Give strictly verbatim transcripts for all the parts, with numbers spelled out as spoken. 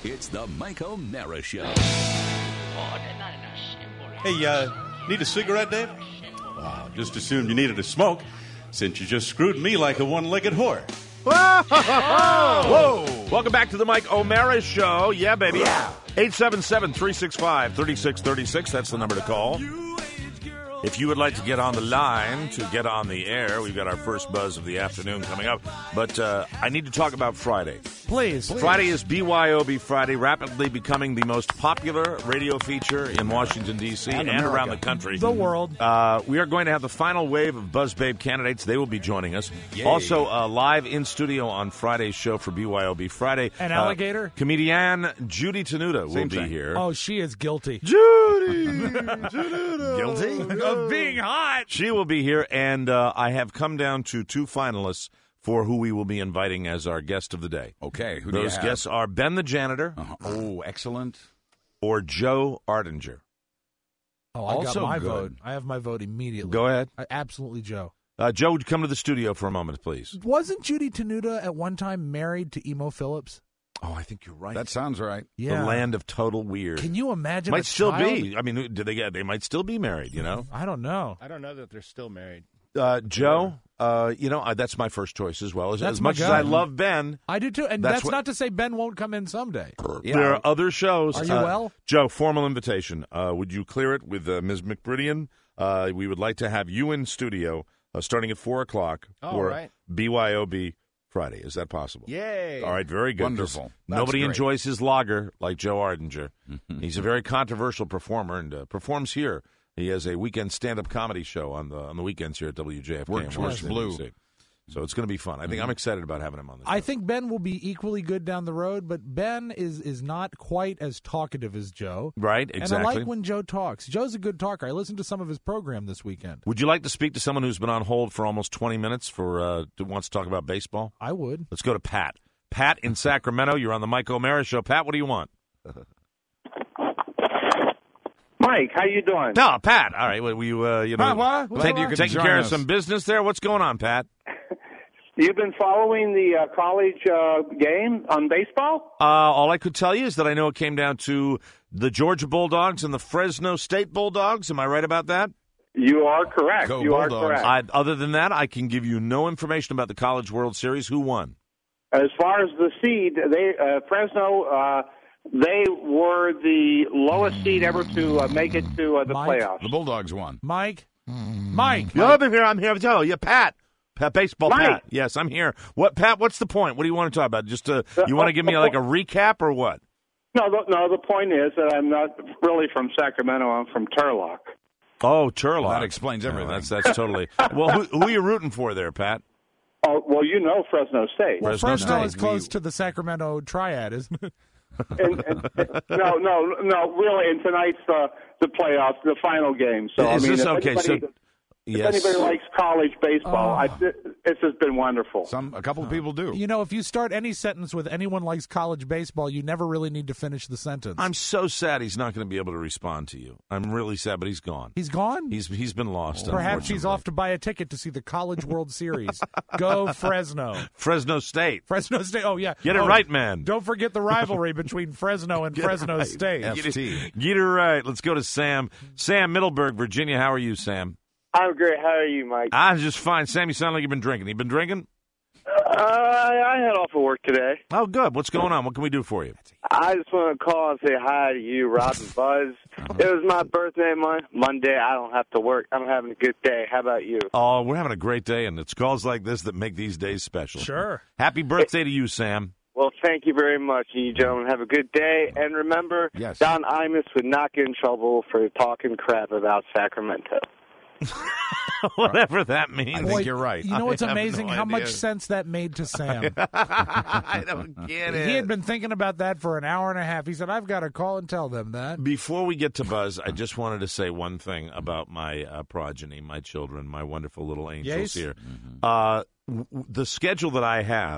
It's the Mike O'Mara Show. Hey, uh, need a cigarette, Dave? Wow, just assumed you needed a smoke, since you just screwed me like a one-legged whore. Whoa! Whoa! Welcome back to the Mike O'Mara Show. Yeah, baby. Yeah. eight seven seven, three six five, three six three six. That's the number to call. If you would like to get on the line to get on the air, we've got our first buzz of the afternoon coming up. But uh, I need to talk about Friday. Please. Please. Friday is B Y O B Friday, rapidly becoming the most popular radio feature in Washington, D C and, and around the country. The world. Uh, we are going to have the final wave of Buzz Babe candidates. They will be joining us. Yay. Also, uh, live in studio on Friday's show for B Y O B Friday. An alligator? Uh, comedian Judy Tenuta will be thing. here. Oh, she is guilty. Judy Tenuta. Guilty? Of being hot. She will be here, and uh, I have come down to two finalists for who we will be inviting as our guest of the day. Okay, who Those do you have? guests are Ben the Janitor Uh-huh. Oh, excellent. or Joe Ardinger. Oh, I Also got my good. vote. I have my vote immediately. Go ahead. I, absolutely, Joe. Uh, Joe, would you come to the studio for a moment, please? Wasn't Judy Tenuta at one time married to Emo Phillips? Oh, I think you're right. That sounds right. Yeah. The land of total weird. Can you imagine? Might a still child? be. I mean, do they get? They might still be married. You know, I don't know. I don't know that they're still married. uh, Joe. Uh, you know, uh, that's my first choice as well. As, That's as my much as guy. I love Ben, I do too, and That's that's, what- not to say Ben won't come in someday. Yeah. there are other shows. Are you Uh, well? Joe? Formal invitation. Uh, would you clear it with uh, Miz McBridian? Uh, we would like to have you in studio uh, starting at four o'clock All for right. B Y O B Friday. Is that possible? Yay. All right, very good. 'cause Wonderful. That's Nobody great. enjoys his lager like Joe Ardinger. He's a very controversial performer and uh, performs here. He has a weekend stand-up comedy show on the on the weekends here at W J F K. Works- in works Washington, blue. D C. So it's going to be fun. I think I'm excited about having him on the show. I think Ben will be equally good down the road, but Ben is is not quite as talkative as Joe. Right, exactly. And I like when Joe talks. Joe's a good talker. I listened to some of his program this weekend. Would you like to speak to someone who's been on hold for almost twenty minutes for uh, who wants to talk about baseball? I would. Let's go to Pat. Pat in Sacramento. You're on the Mike O'Mara Show. Pat, what do you want? Mike, how you doing? No, Pat. All right. Well, you, uh, you know, Huh, what? What? taking, You could taking join care of us. some business there. What's going on, Pat? You've been following the uh, college uh, game on baseball? Uh, all I could tell you is that I know it came down to the Georgia Bulldogs and the Fresno State Bulldogs. Am I right about that? You are correct. Go you Bulldogs. are correct. I, other than that, I can give you no information about the College World Series. Who won? As far as the seed, they uh, Fresno, uh, they were the lowest seed ever to uh, make it to uh, the Mike? playoffs. The Bulldogs won. Mike? Mike? You're over here. I'm here to tell you, Pat. Pat, baseball, Mike. Pat. Yes, I'm here. What, Pat? What's the point? What do you want to talk about? Just uh, you want to give me like a recap or what? No, the, no. The point is that I'm not really from Sacramento. I'm from Turlock. Oh, Turlock. That explains everything. Yeah, that's that's totally. Well, who, who are you rooting for there, Pat? Oh, well, you know Fresno State. Well, Fresno Fresno State. is close to the Sacramento Triad, isn't it? and, and, and, no, no, no. Really, and tonight's the the playoffs, the final game. So Is I mean, this if okay? anybody, So, if yes. anybody likes college baseball, Oh. I, this has been wonderful. Some a couple of people do. You know, if you start any sentence with anyone likes college baseball, you never really need to finish the sentence. I'm so sad he's not going to be able to respond to you. I'm really sad, but he's gone. He's gone? He's he's been lost. Perhaps he's unfortunately. off to buy a ticket to see the College World Series. Go Fresno. Fresno State. Fresno State. Oh, yeah. Get it Oh, right, man. Don't forget the rivalry between Fresno and Get it Fresno right. State. F Get it, T. get it right. Let's go to Sam. Sam Middleburg, Virginia. How are you, Sam? I'm great. How are you, Mike? I'm just fine. Sam, you sound like you've been drinking. You been drinking? Uh, I had off of work today. Oh, good. What's going on? What can we do for you? I just want to call and say hi to you, Rob and Buzz. It was my birthday mon- Monday. I don't have to work. I'm having a good day. How about you? Oh, we're having a great day, and it's calls like this that make these days special. Sure. Happy birthday to you, Sam. Well, thank you very much. You gentlemen have a good day. And remember, Yes. Don Imus would not get in trouble for talking crap about Sacramento. Whatever that means. I think you're right. You know what's I have amazing? no How much idea. sense that made to Sam. I don't get it. He had been thinking about that for an hour and a half. He said, I've got to call and tell them that. Before we get to Buzz, I just wanted to say one thing about my uh, progeny, my children, my wonderful little angels Yes? here. Uh, w- w- the schedule that I have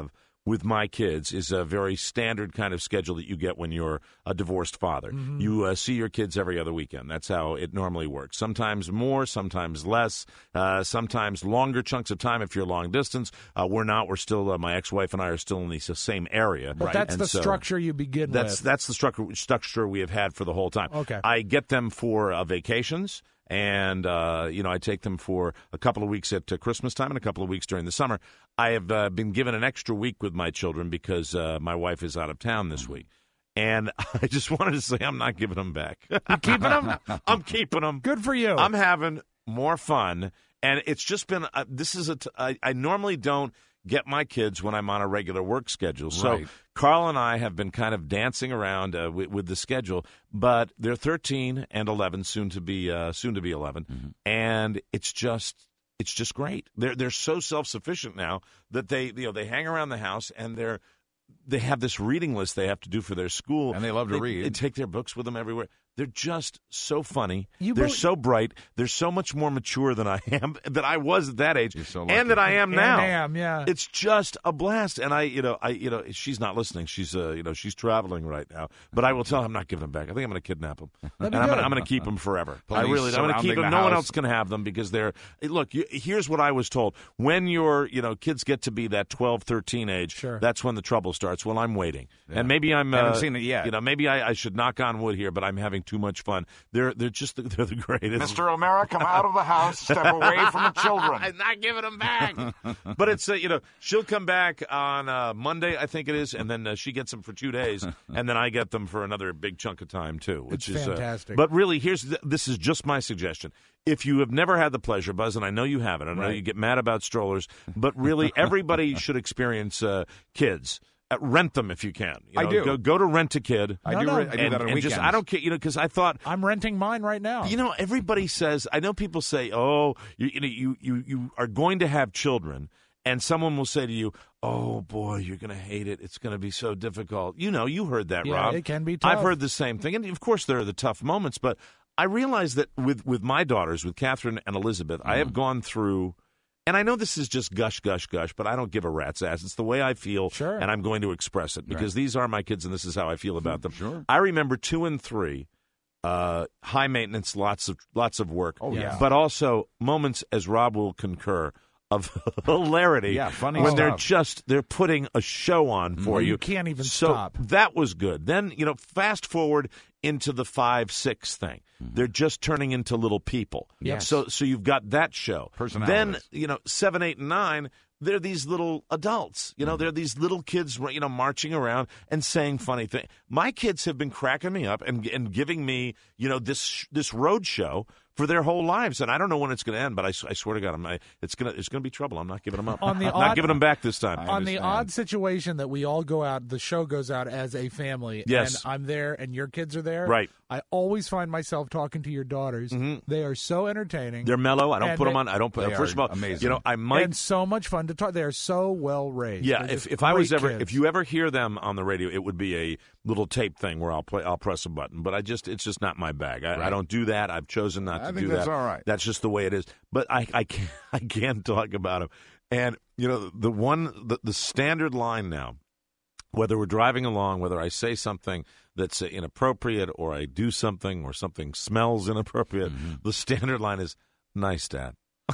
with my kids is a very standard kind of schedule that you get when you're a divorced father. Mm-hmm. You uh, see your kids every other weekend. That's how it normally works. Sometimes more, sometimes less, uh, sometimes longer chunks of time if you're long distance. Uh, we're not. We're still, uh, my ex-wife and I are still in the same area. But right? that's and the so structure you begin that's, with. That's the structure, structure we have had for the whole time. Okay. I get them for uh, vacations. And, uh, you know, I take them for a couple of weeks at uh, Christmas time and a couple of weeks during the summer. I have uh, been given an extra week with my children because uh, my wife is out of town this week. And I just wanted to say I'm not giving them back. You keeping them? I'm keeping them. Good for you. I'm having more fun. And it's just been, uh, this is a, t- I, I normally don't get my kids when I'm on a regular work schedule. So right. Carl and I have been kind of dancing around uh, with, with the schedule, but they're thirteen and eleven, soon to be uh, soon to be eleven, mm-hmm. and it's just it's just great. They're they're so self-sufficient now that they you know they hang around the house and they're they have this reading list they have to do for their school, and they love to they, read. They take their books with them everywhere. They're just so funny. You They're both- so bright. They're so much more mature than I am, that I was at that age, You're so lucky. and that I am And now. am, yeah. It's just a blast. And I, you know, I, you know, she's not listening. She's, uh, you know, she's traveling right now. But I will tell her I'm not giving them back. I think I'm going to kidnap them, and That'd be I'm good. gonna, I'm going to keep them forever. I Police really, I'm going to keep surrounding them. the No one house. else can have them because they're. Look, you, here's what I was told: when your, you know, kids get to be that twelve, thirteen age, Sure. that's when the trouble starts. Well, I'm waiting, Yeah. and maybe I'm. Haven't uh, seen it yet. You know, maybe I, I should knock on wood here, but I'm having too much fun. They're, they're just, they're the greatest. Mister O'Mara, come out of the house. Step away from the children. I'm not giving them back. But it's, uh, you know, she'll come back on uh, Monday, I think it is, and then uh, she gets them for two days, and then I get them for another big chunk of time, too. Which It's is fantastic. Uh, but really, here's the, this is just my suggestion. If you have never had the pleasure, Buzz, and I know you haven't, I know Right. you get mad about strollers, but really, everybody should experience uh, kids. Uh, rent them if you can. You I know, do. Go, go to Rent a Kid. I No, do. no. re- I do and, that on and weekends. just, I don't care, you know, because I thought, I'm renting mine right now. you know, everybody says, I know people say, oh, you, you know, you, you, you are going to have children, and someone will say to you, oh, boy, you're going to hate it. It's going to be so difficult. You know, you heard that, Yeah, Rob. it can be tough. I've heard the same thing. And, of course, there are the tough moments, but I realize that with, with my daughters, with Catherine and Elizabeth, I have gone through, and I know this is just gush, gush, gush, but I don't give a rat's ass. It's the way I feel, Sure. and I'm going to express it because these are my kids, and this is how I feel about them. Sure. I remember two and three, uh, high maintenance, lots of lots of work. Oh, yeah. But also moments, as Rob will concur, of hilarity. Yeah, funny when they're stuff. just they're putting a show on for you. You can't even so stop. that was good. Then, you know, fast forward into the five six thing. They're just turning into little people. Yes. So so you've got that show. Personalities. Then, you know, seven, eight, and nine. They're these little adults, you know. They're these little kids, you know, marching around and saying funny things. My kids have been cracking me up and and giving me, you know, this this road show for their whole lives, and I don't know when it's going to end. But I, I swear to God, I'm, I, it's gonna it's going to be trouble. I'm not giving them up. On the I'm odd- not giving them back this time. I on the understand. odd situation that we all go out, the show goes out as a family, Yes. and I'm there and your kids are there, Right. I always find myself talking to your daughters. They are so entertaining. They're mellow. I don't And put them they- on. I don't put. They First of are all, amazing. you know, I might. and so much fun to talk. They are so well raised. Yeah, They're if, just if I was great ever kids. if you ever hear them on the radio, it would be a little tape thing where I'll play I'll press a button. But I just it's just not my bag. I, I Right. don't do that. I've chosen not I to think do that's that. all right. That's just the way it is. But I I can't I can't talk about them. And you know the one the, the standard line now, whether we're driving along, whether I say something that's uh, inappropriate or I do something or something smells inappropriate, the standard line is "Nice, Dad."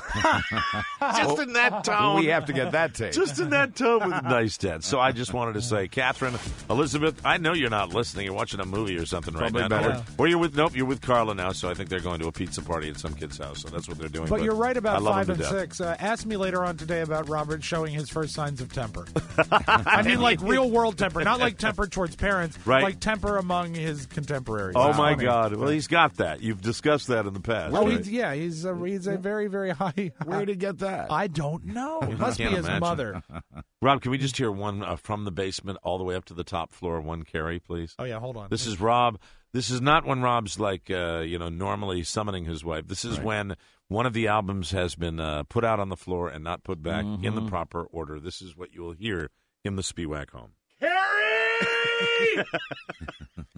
Just in that tone. We have to get that tape. Just in that tone with "Nice, Dad." So I just wanted to say, Catherine, Elizabeth, I know you're not listening. You're watching a movie or something Probably right now. better. Or, or you're with, nope, you're with Carla now, so I think they're going to a pizza party at some kid's house. So that's what they're doing. But you're right I about love five them and to death. six. Uh, ask me later on today about Robert showing his first signs of temper. I mean, like real world temper, not like temper towards parents, Right. like temper among his contemporaries. Oh, It's my funny. God. Well, he's got that. You've discussed that in the past. Oh, right? he's, yeah, he's a, he's a very, very high. Where did he get that? I don't know. It must be can't his imagine. mother. Rob, can we just hear one uh, from the basement all the way up to the top floor, one carry, please? Oh yeah, hold on. This is Rob. This is not when Rob's like, uh, you know, normally summoning his wife. This is Right. when one of the albums has been uh, put out on the floor and not put back in Mm-hmm. the proper order. This is what you will hear in the Spiewak home. Carrie!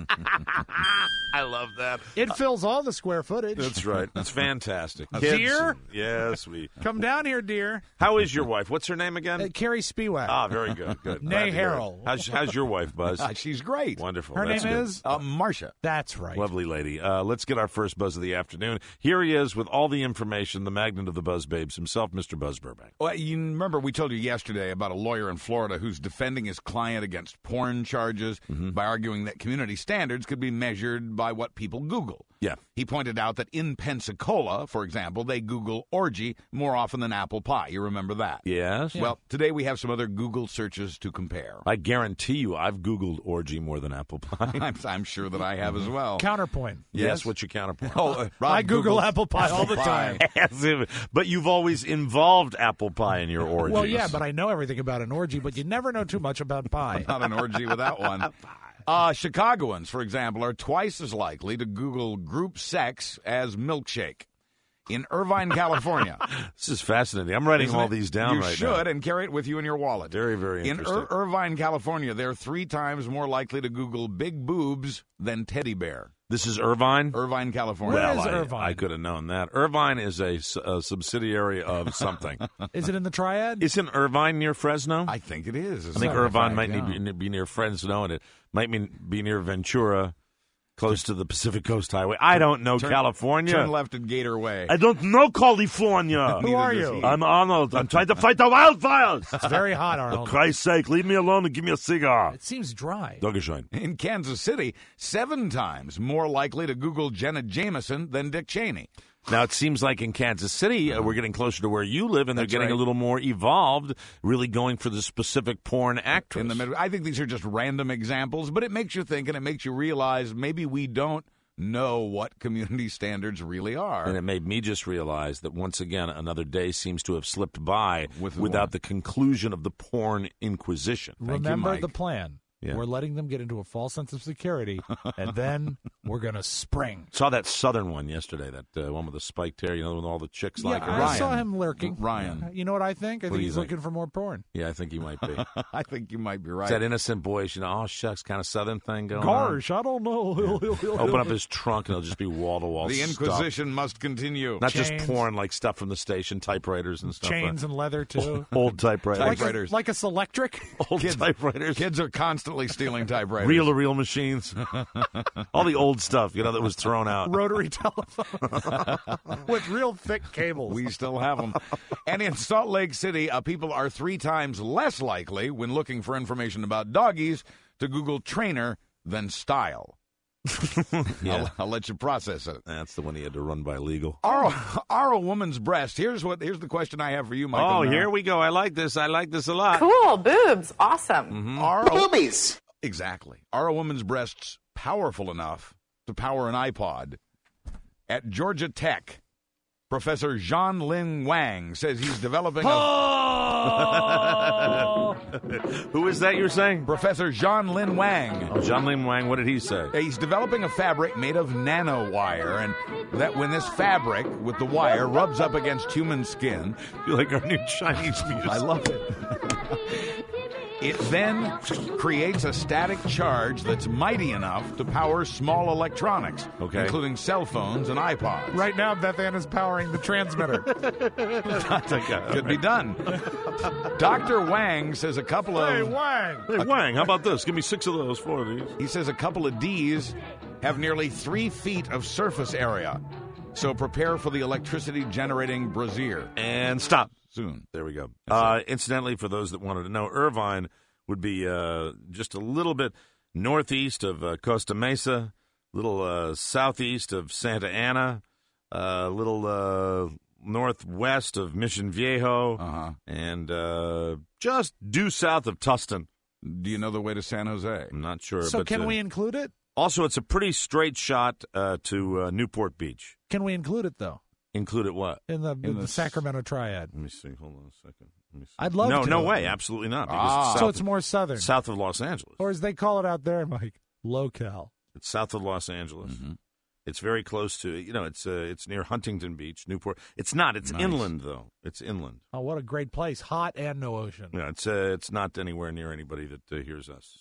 I love that. It fills all the square footage. That's right. That's fantastic. Dear? Yes, we. Come down here, dear. How is your wife? What's her name again? Uh, Carrie Spiewak. Ah, very good. Good. Glad Nay to hear it. Harold. How's, how's your wife, Buzz? Uh, she's great. Wonderful. Her That's name good. is? Uh, Marcia. That's right. Lovely lady. Uh, let's get our first buzz of the afternoon. Here he is with all the information, the magnet of the Buzz Babes himself, Mister Buzz Burbank. Well, you remember we told you yesterday about a lawyer in Florida who's defending his client against porn charges Mm-hmm. by arguing that community standards could be measured by what people Google. Yeah. He pointed out that in Pensacola, for example, they Google orgy more often than apple pie. You remember that? Yes? Well, today we have some other Google searches to compare. I guarantee you I've Googled orgy more than apple pie. I'm, I'm sure that I have as well. Counterpoint. Yes, what's your counterpoint? Oh, uh, Rob I Google Googles apple pie all the pie. time. But you've always involved apple pie in your orgies. Well, yeah, but I know everything about an orgy, but you never know too much about pie. Not an orgy without one. Uh, Chicagoans, for example, are twice as likely to Google group sex as milkshake. In Irvine, California. This is fascinating. I'm writing Isn't all it? these down you right should, now. and carry it with you in your wallet. Very, very In interesting. Ir- Irvine, California, they're three times more likely to Google big boobs than teddy bear. This is Irvine? Irvine, California. Where well, is I, Irvine? I could have known that. Irvine is a, s- a subsidiary of something. Is it in the triad? Isn't Irvine near Fresno? I think it is. as I a think matter of Irvine fact, might yeah. need, be near Fresno, and it might mean, be near Ventura, close to the Pacific Coast Highway. I don't know Turn- California. Turn left at Gator Way. I don't know California. Who are you? I'm Arnold. I'm trying to fight the wildfires. It's very hot, For Arnold. Christ's sake, leave me alone and give me a cigar. It seems dry. Dankeschön. In Kansas City, seven times more likely to Google Jenna Jameson than Dick Cheney. Now, it seems like in Kansas City, uh, we're getting closer to where you live, and they're That's getting right. a little more evolved, really going for the specific porn actress. In the middle, I think these are just random examples, but it makes you think and it makes you realize maybe we don't know what community standards really are. And it made me just realize that once again, another day seems to have slipped by With without what? the conclusion of the porn inquisition. Thank you, Remember Mike. the plan. Yeah. We're letting them get into a false sense of security, and then we're going to spring. Saw that southern one yesterday, that uh, one with the spiked hair, you know, with all the chicks like yeah, it. I Ryan. saw him lurking. Ryan. You know what I think? I What think do you he's think? looking for more porn. Yeah, I think he might be. I think you might be right. It's that innocent boyish, you know, oh, shucks, kind of southern thing going on. Gosh, I don't know. Open up his trunk, and it'll just be wall-to-wall the stuff. Inquisition must continue. Not Chains. just porn, like stuff from the station, typewriters and stuff. Chains and leather, too. Old typewriters. like, a, typewriters. like a Selectric. Old Kids- typewriters. Kids are constantly stealing typewriters. Reel-to-reel machines. All the old stuff, you know, that was thrown out. Rotary telephone with real thick cables. We still have them. And in Salt Lake City, uh, people are three times less likely, when looking for information about doggies, to Google trainer than style. Yeah. I'll, I'll let you process it. That's the one he had to run by legal. Are, are a woman's breast? Here's what. Here's the question I have for you, Michael. Oh, now. here we go. I like this. I like this a lot. Cool, boobs, awesome. Are boobies. Exactly. Are a woman's breasts powerful enough to power an iPod? At Georgia Tech, Professor Jean Lin Wang says he's developing a... Who is that you're saying? Professor Jean Lin Wang. Oh, John Lim Wang, what did he say? He's developing a fabric made of nanowire, and that when this fabric with the wire rubs up against human skin, You like our new Chinese music? I love it. It then creates a static charge that's mighty enough to power small electronics, Okay. including cell phones and iPods. Right now, Beth Ann is powering the transmitter. Could be done. Doctor Wang says a couple of Hey, Wang. Hey, Wang, how about this? Give me six of those, four of these. he says a couple of D's have nearly three feet of surface area. So prepare for the electricity generating brassiere And stop. soon. There we go. Uh, incidentally, for those that wanted to know, Irvine would be uh, just a little bit northeast of uh, Costa Mesa, a little uh, southeast of Santa Ana, a little uh, northwest of Mission Viejo, Uh-huh. and uh, just due south of Tustin. Do you know the way to San Jose? I'm not sure. So but, can uh, we include it? Also, it's a pretty straight shot uh, to uh, Newport Beach. Can we include it, though, Include it what? in the, in In the the- Sacramento triad? Let me see. Hold on a second. Let me see. I'd love no, to. No, way. Absolutely not. Because Ah. it's So south, it's more southern. south of Los Angeles. Or as they call it out there, Mike, locale. It's south of Los Angeles. Mhm. It's very close to, you know, it's uh, it's near Huntington Beach, Newport. It's not. It's Nice. inland, though. It's inland. Oh, what a great place. Hot and no ocean. Yeah, it's uh, it's not anywhere near anybody that uh, hears us. So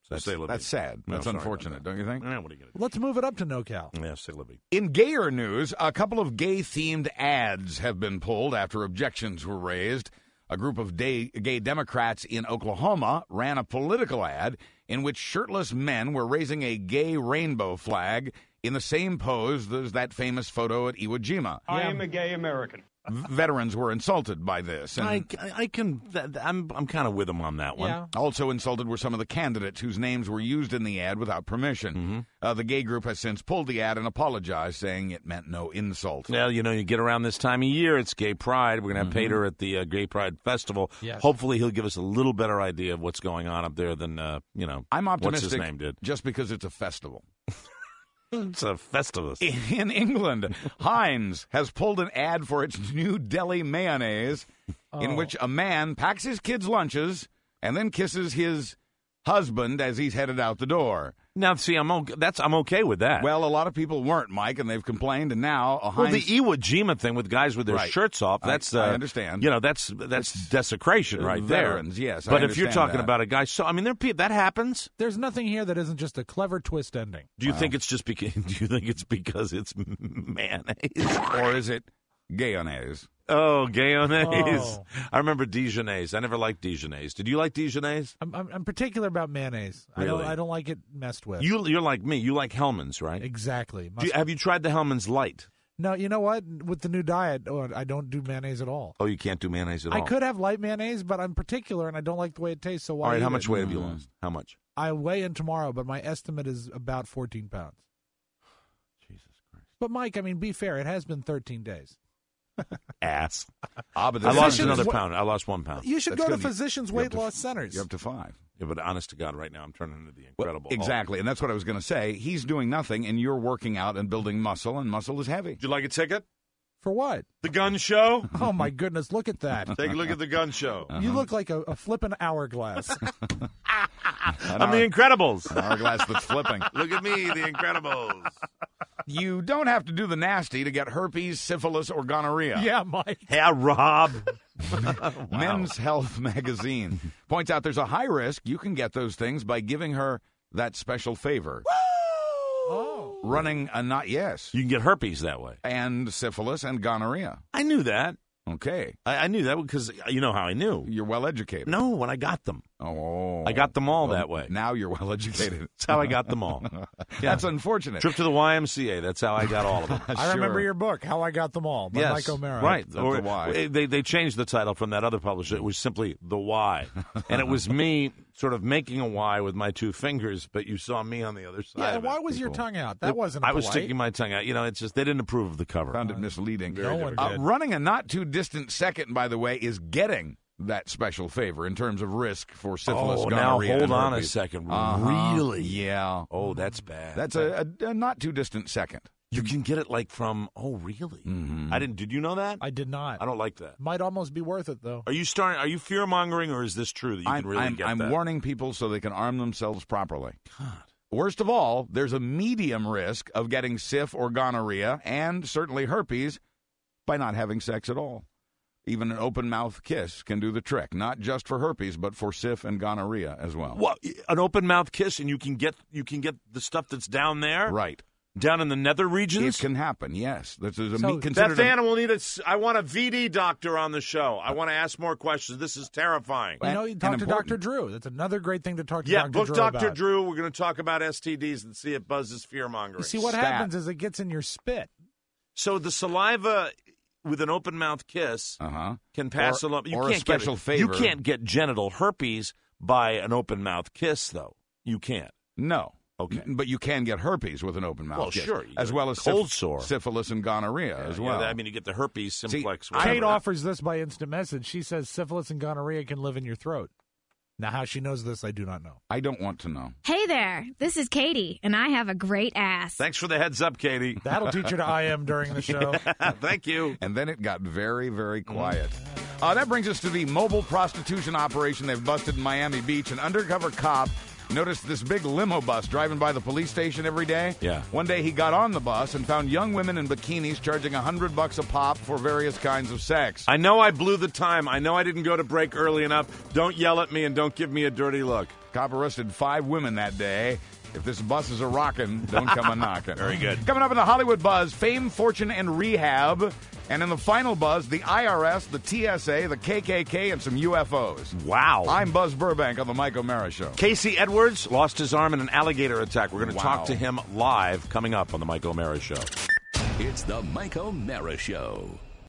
That's, That's, that's sad. No, That's sorry unfortunate, about that. don't you think? Eh, what are you going to do? Let's move it up to NoCal. Yeah, c'est la vie. In gayer news, a couple of gay-themed ads have been pulled after objections were raised. A group of day, gay Democrats in Oklahoma ran a political ad in which shirtless men were raising a gay rainbow flag in the same pose as that famous photo at Iwo Jima. I am a gay American. Veterans were insulted by this. And I, I can. I'm. I'm kind of with him on that one. Yeah. also insulted were some of the candidates whose names were used in the ad without permission. Mm-hmm. Uh, the gay group has since pulled the ad and apologized, saying it meant no insult. Well, you know, you get around this time of year, it's Gay Pride. We're going to have Mm-hmm. Pater at the uh, Gay Pride Festival. Yes. Hopefully, he'll give us a little better idea of what's going on up there than uh, you know. I'm what's optimistic his name did. just because it's a festival. It's a Festivus. In England, Heinz has pulled an ad for its new deli mayonnaise in Oh. which a man packs his kids' lunches and then kisses his husband as he's headed out the door. Now, see, I'm okay, that's I'm okay with that. Well, a lot of people weren't, Mike, and they've complained, and now a Well, Heinz... the Iwo Jima thing with guys with their Right. shirts off, I- that's, I uh, understand. You know, that's that's desecration right Veterans, there. yes, I But if you're understand talking that. about a guy, so, I mean, there are people, that happens. There's nothing here that isn't just a clever twist ending. Do you think it's just because, do you think it's because it's mayonnaise? Or is it gayonnaise? Oh, gayonnaise. Oh. I remember Dijonnaise. I never liked Dijonnaise. Did you like Dijonnaise? I'm, I'm, I'm particular about mayonnaise. I don't Really? I don't like it messed with. You, you're like me. You like Hellman's, right? exactly. Do Must- you, have you tried the Hellman's Light? no, you know what? With the new diet, oh, I don't do mayonnaise at all. Oh, you can't do mayonnaise at I all? could have light mayonnaise, but I'm particular and I don't like the way it tastes. So why? All right, eat how it? much weight have you lost? How much? I weigh in tomorrow, but my estimate is about fourteen pounds. Jesus Christ. But Mike, I mean, be fair. It has been thirteen days. Ass. Ah, but I this lost is- another what- pound. I lost one pound. You should That's go to good. You- physicians' you're up weight to- loss centers. You're up to five. Yeah, but honest to God, right now I'm turning into the Well, Incredible. exactly, and that's what I was going to say. He's doing nothing, and you're working out and building muscle, and muscle is heavy. Would you like a ticket? For what? The Gun Show? Oh my goodness! Look at that. Take a look at the Gun Show. You look like a, a flippin' hourglass. I'm the Incredibles. An hourglass that's flipping. Look at me, the Incredibles. You don't have to do the nasty to get herpes, syphilis, or gonorrhea. yeah, Mike. Hey, Rob. Men's Health magazine points out there's a high risk you can get those things by giving her that special favor. Oh. Running a not yes. You can get herpes that way. And syphilis and gonorrhea. I knew that. Okay. I, I knew that because you know how I knew. You're well educated. No, when I got them. Oh. I got them all Well, that way. Now you're well educated. That's how I got them all. That's unfortunate. Trip to the Y M C A. That's how I got all of them. I remember Sure. your book, How I Got Them All, by yes, Mike O'Mara. right. That's Or- the Y. They they changed the title from that other publisher. It was simply The Y, and it was me sort of making a Y with my two fingers, but you saw me on the other side. Yeah, of why it. was your People. tongue out? That wasn't I was polite. sticking my tongue out. You know, it's just they didn't approve of the cover. Found it misleading. No one Uh, did. running a not too distant second, by the way, is getting that special favor in terms of risk for syphilis, Oh, now gonorrhea, hold and on a herpes. second. Uh-huh. Really? Yeah. Oh, that's bad. That's a, a, a not too distant second. you can get it like from. Oh, really? Mhm. I didn't. Did you know that? I did not. I don't like that. Might almost be worth it, though. Are you starting? Are you fear mongering, or is this true that you I'm, can really I'm, get I'm that? warning people so they can arm themselves properly. God. Worst of all, there's a medium risk of getting syph or gonorrhea and certainly herpes by not having sex at all. Even an open mouth kiss can do the trick, not just for herpes, but for syph and gonorrhea as well. Well, an open mouth kiss, and you can get you can get the stuff that's down there, Right. down in the nether It regions. can happen, yes. This is a So me- considered Beth a- Ann will need a. s- I want a V D doctor on the show. I want to ask more questions. This is terrifying. You know, you talk and to important. Doctor Drew. That's another great thing to talk to Yeah, Doctor book Drew Doctor about. Drew. We're going to talk about S T Ds and see if Buzz is fear mongering. You see, what Stat. happens is it gets in your spit. So the saliva with an open mouth kiss Uh-huh. can pass Or- along. You or a can't special get, favor. You can't get genital herpes by an open mouth kiss, though. You can't. No. Okay. N- But you can get herpes with an open mouth Well, kiss, sure, you as get well a as cold syph- sore. syphilis and gonorrhea as Yeah, well. I mean, you get the herpes simplex. I- whatever. Kate offers this by instant message. She says syphilis and gonorrhea can live in your throat. Now, how she knows this, I do not know. I don't want to know. Hey there, this is Katie, and I have a great ass. Thanks for the heads up, Katie. That'll teach her to I am during the show. Thank you. And then it got very, very quiet. Uh, that brings us to the mobile prostitution operation they've busted in Miami Beach. An undercover cop noticed this big limo bus driving by the police station every day. Yeah. One day he got on the bus and found young women in bikinis charging a hundred bucks a pop for various kinds of sex. I know I blew the time. I know I didn't go to break early enough. Don't yell at me and don't give me a dirty look. Cop arrested five women that day. If this bus is a rockin', don't come a knockin'. Very good. Coming up in the Hollywood Buzz, fame, fortune, and rehab. And in the final buzz, the I R S, the T S A, the K K K, and some U F Os. Wow. I'm Buzz Burbank on the Mike O'Mara Show. Casey Edwards lost his arm in an alligator attack. We're going to Wow. talk to him live coming up on the Mike O'Mara Show. It's the Mike O'Mara Show.